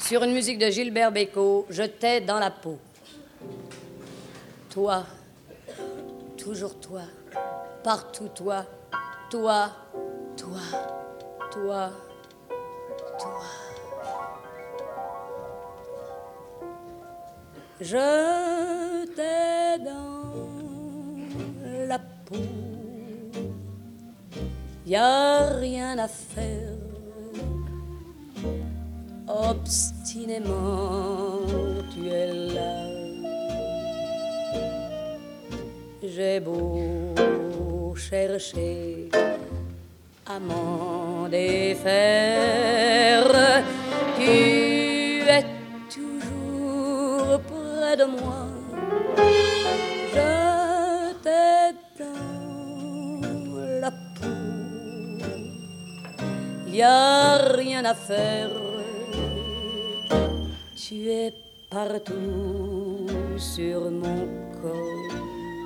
Sur une musique de Gilbert Bécaud, je t'ai dans la peau. Toi, toujours toi, partout toi, toi, toi, toi, toi. Je t'ai dans la peau. Y a rien à faire. Obstinément, tu es là. J'ai beau chercher à m'en défaire, tu es toujours près de moi. Je t'ai dans la peau. Y a rien à faire. Tu es partout sur mon corps.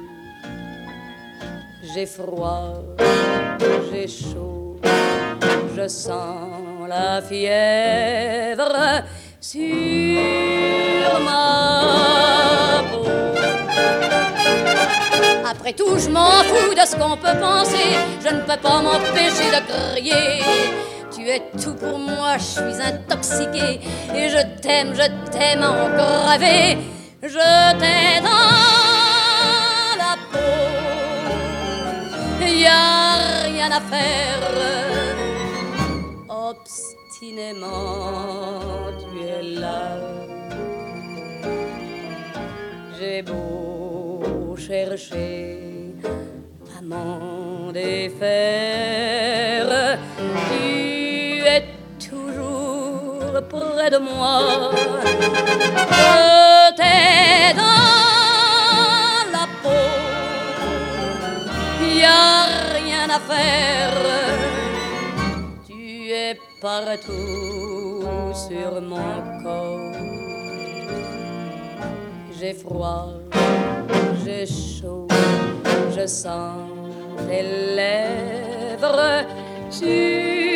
J'ai froid, j'ai chaud, je sens la fièvre sur ma peau. Après tout, je m'en fous de ce qu'on peut penser. Je ne peux pas m'empêcher de crier. Tu es tout pour moi, je suis intoxiquée. Et je t'aime en gravé. Je t'ai dans la peau. Y a rien à faire. Obstinément, tu es là. J'ai beau chercher à m'en défaire, tu es toujours près de moi. Je t'ai dans la peau. Y a rien à faire. Tu es partout sur mon corps. J'ai froid, j'ai chaud, je sens tes lèvres sur